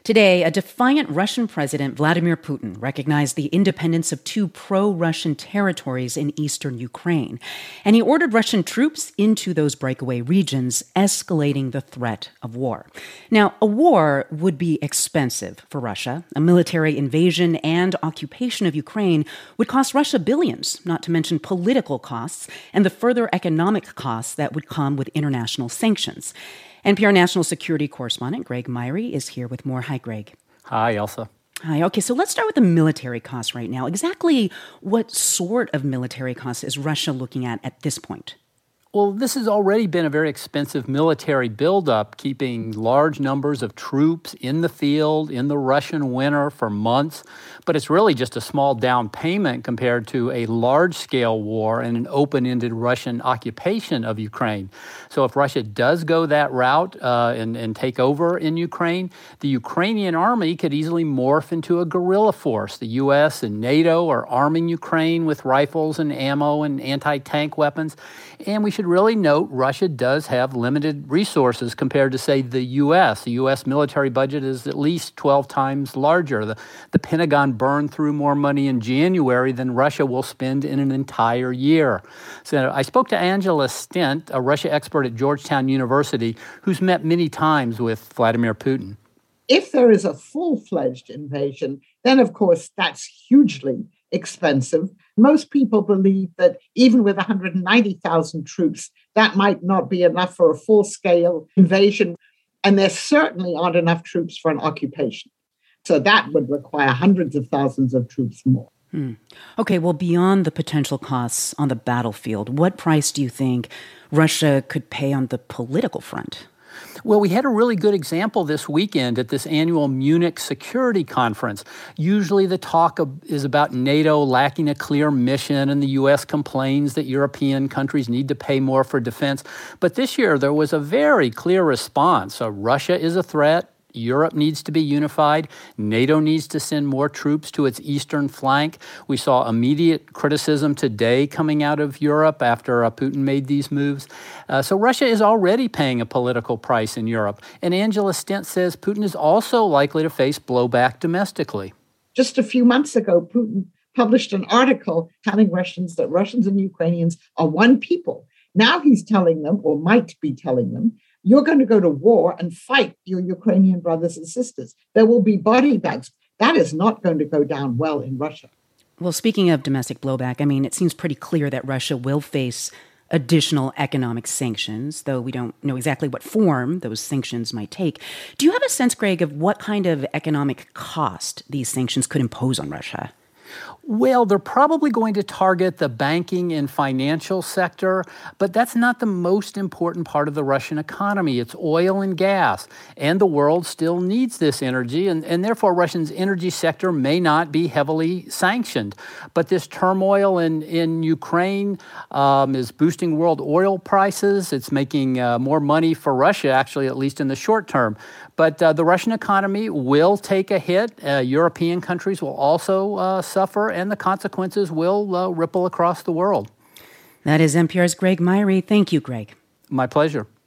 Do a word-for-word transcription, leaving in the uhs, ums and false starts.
Today, a defiant Russian President, Vladimir Putin, recognized the independence of two pro-Russian territories in eastern Ukraine, and he ordered Russian troops into those breakaway regions, escalating the threat of war. Now, a war would be expensive for Russia. A military invasion and occupation of Ukraine would cost Russia billions, not to mention political costs and the further economic costs that would come with international sanctions. N P R national security correspondent Greg Myre is here with more. Hi, Greg. Hi, Elsa. Hi. Okay, so let's start with the military costs right now. Exactly what sort of military costs is Russia looking at at this point? Well, this has already been a very expensive military buildup, keeping large numbers of troops in the field in the Russian winter for months. But it's really just a small down payment compared to a large-scale war and an open-ended Russian occupation of Ukraine. So if Russia does go that route uh, and, and take over in Ukraine, the Ukrainian army could easily morph into a guerrilla force. The U S and NATO are arming Ukraine with rifles and ammo and anti-tank weapons. And we should really note Russia does have limited resources compared to, say, the U S. The U S military budget is at least twelve times larger. The, the Pentagon burned through more money in January than Russia will spend in an entire year. So I spoke to Angela Stent, a Russia expert at Georgetown University, who's met many times with Vladimir Putin. If there is a full-fledged invasion, then, of course, that's hugely expensive. Most people believe that even with one hundred ninety thousand troops, that might not be enough for a full-scale invasion. And there certainly aren't enough troops for an occupation. So that would require hundreds of thousands of troops more. Hmm. Okay, well, beyond the potential costs on the battlefield, what price do you think Russia could pay on the political front? Well, we had a really good example this weekend at this annual Munich Security Conference. Usually the talk of, is about NATO lacking a clear mission, and the U S complains that European countries need to pay more for defense. But this year there was a very clear response. So Russia is a threat. Europe needs to be unified. NATO needs to send more troops to its eastern flank. We saw immediate criticism today coming out of Europe after uh, Putin made these moves. Uh, so Russia is already paying a political price in Europe. And Angela Stent says Putin is also likely to face blowback domestically. Just a few months ago, Putin published an article telling Russians that Russians and Ukrainians are one people. Now he's telling them, or might be telling them, you're going to go to war and fight your Ukrainian brothers and sisters. There will be body bags. That is not going to go down well in Russia. Well, speaking of domestic blowback, I mean, it seems pretty clear that Russia will face additional economic sanctions, though we don't know exactly what form those sanctions might take. Do you have a sense, Greg, of what kind of economic cost these sanctions could impose on Russia? Well, they're probably going to target the banking and financial sector, but that's not the most important part of the Russian economy. It's oil and gas, and the world still needs this energy, and, and therefore Russia's energy sector may not be heavily sanctioned. But this turmoil in, in Ukraine um, is boosting world oil prices. It's making uh, more money for Russia, actually, at least in the short term. But uh, the Russian economy will take a hit. Uh, European countries will also uh, suffer, and the consequences will uh, ripple across the world. That is N P R's Greg Myre. Thank you, Greg. My pleasure.